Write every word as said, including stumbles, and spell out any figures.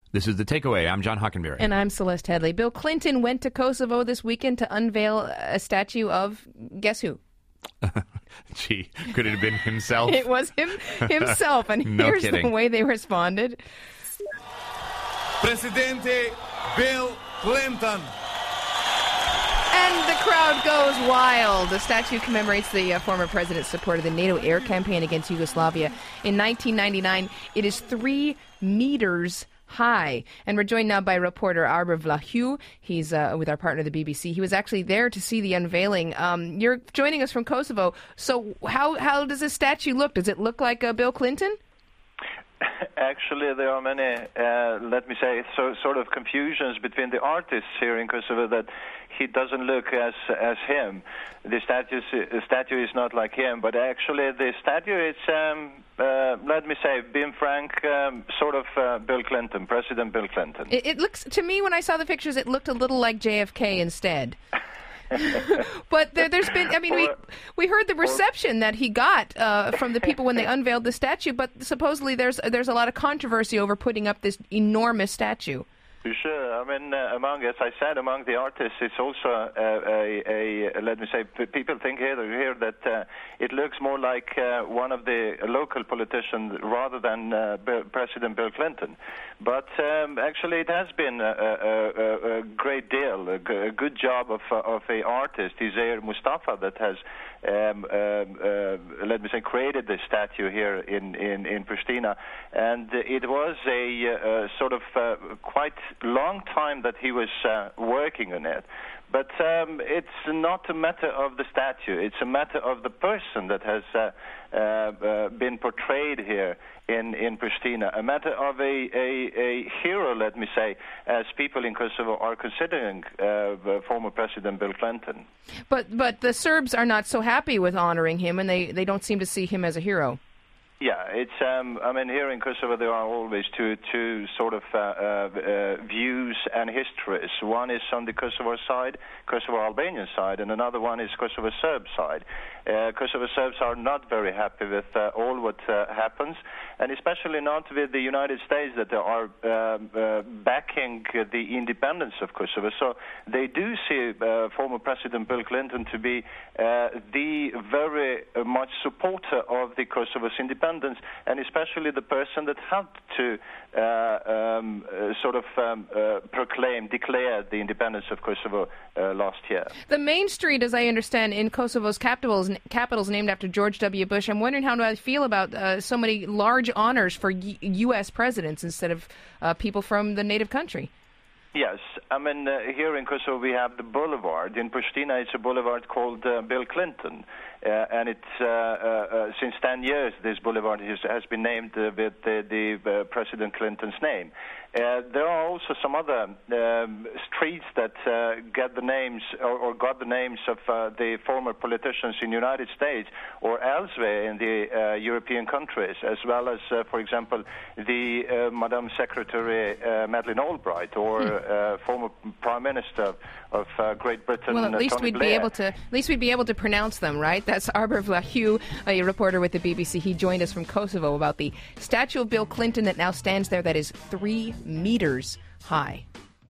This is The Takeaway. I'm John Hockenberry. And I'm Celeste Headley. Bill Clinton went to Kosovo this weekend to unveil a statue of, guess who? Gee, could it have been himself? It was him himself. And No here's kidding. the way they responded. Presidente Bill Clinton. And the crowd goes wild. The statue commemorates the uh, former president's support of the NATO air campaign against Yugoslavia in nineteen ninety-nine. It is three meters high. And we're joined now by reporter Arbor Vlahue. He's uh, with our partner, the B B C. He was actually there to see the unveiling. Um, you're joining us from Kosovo. So how, how does this statue look? Does it look like uh, Bill Clinton? Actually, there are many, uh, let me say, so, sort of confusions between the artists here in Kosovo that he doesn't look as as him. The statue, the statue is not like him, but actually the statue is, um, uh, let me say, being frank, um, sort of uh, Bill Clinton, President Bill Clinton. It, it looks, to me, when I saw the pictures, it looked a little like J F K instead. But there, there's been, I mean, we we heard the reception that he got uh, from the people when they unveiled the statue, but supposedly there's there's a lot of controversy over putting up this enormous statue. Sure. I mean, uh, among, as I said, among the artists, it's also uh, a, a, let me say, p- people think here, here that uh, it looks more like uh, one of the local politicians rather than uh, B- President Bill Clinton. But um, actually, it has been a, a, a, a great deal, a, g- a good job of uh, of a artist, Isair Mustafa, that has, um, um, uh, let me say, created this statue here in, in, in Pristina. And it was a uh, sort of uh, quite long time that he was uh, working on it. But um, it's not a matter of the statue. It's a matter of the person that has uh, uh, uh, been portrayed here in, in Pristina. A matter of a, a, a hero, let me say, as people in Kosovo are considering uh, former President Bill Clinton. But but the Serbs are not so happy with honoring him, and they, they don't seem to see him as a hero. Yeah, it's. Um, I mean, here in Kosovo, there are always two, two sort of uh, uh, views and histories. One is on the Kosovo side, Kosovo-Albanian side, and another one is Kosovo-Serb side. Uh, Kosovo Serbs are not very happy with uh, all what uh, happens, and especially not with the United States that are um, uh, backing the independence of Kosovo. So they do see uh, former President Bill Clinton to be uh, the very uh, much supporter of the Kosovo's independence, and especially the person that had to uh, um, uh, sort of um, uh, proclaim, declare the independence of Kosovo uh, last year. The main street, as I understand, in Kosovo's capital is, capital is named after George W. Bush. I'm wondering how do I feel about uh, so many large honors for U- U.S. presidents instead of uh, people from the native country? Yes, I mean, uh, here in Kosovo we have the boulevard. In Pristina it's a boulevard called uh, Bill Clinton. Uh, and it's, uh, uh, uh, since ten years this boulevard has, has been named uh, with uh, the uh, President Clinton's name. Uh, there are also some other um, streets that uh, get the names or, or got the names of uh, the former politicians in the United States or elsewhere in the uh, European countries, as well as, uh, for example, the uh, Madam Secretary uh, Madeleine Albright or hmm. uh, former Prime Minister of uh, Great Britain. Well, at least Tony we'd Blair. be able to. At least we'd be able to pronounce them, right? That's Arbor Vlahue, a reporter with the B B C. He joined us from Kosovo about the statue of Bill Clinton that now stands there that is three meters high.